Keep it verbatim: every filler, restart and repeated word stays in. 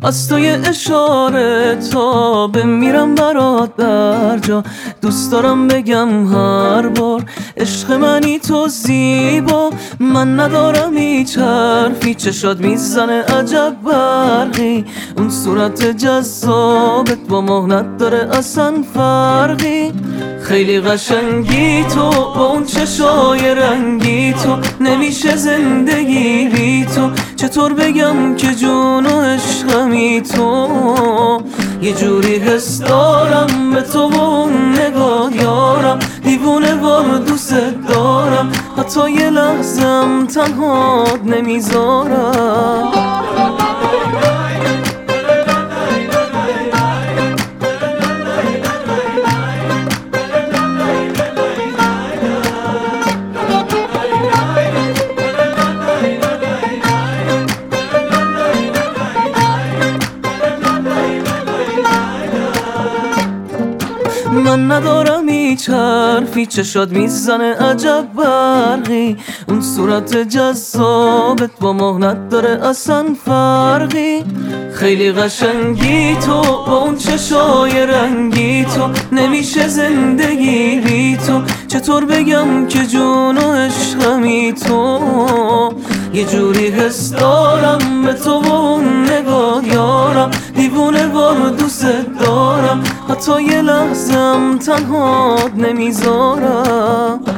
از تو یه اشاره تا بمیرم برات بر جا. دوست دارم بگم هر بار عشق منی تو زیبا. من ندارم هیچ حرفی، چشات میزنه عجب برقی. اون صورت جذابت با ماه نداره اصلا فرقی. خیلی قشنگی تو با اون چشای رنگی تو، نمیشه زندگی بی تو. چطور بگم که جون و عشقمی تو. یه جوری حس دارم به تو و اون نگاه یارم، دیوونه وار دوست دارم، حتی یه لحظم تنهات نمیذارم. من ندارم هیچ حرفی، چشات میزنه عجب برقی. اون صورت جذابت با ماه نداره اصلا فرقی. خیلی قشنگی تو با اون چشای رنگی تو، نمیشه زندگی بی تو. چطور بگم که جون و عشقمی تو. یه جوری حس دارم به تو و اون نگاه یارم، دیوونه وار دوست دارم، حتی یه لحظم تنهات نمیذارم.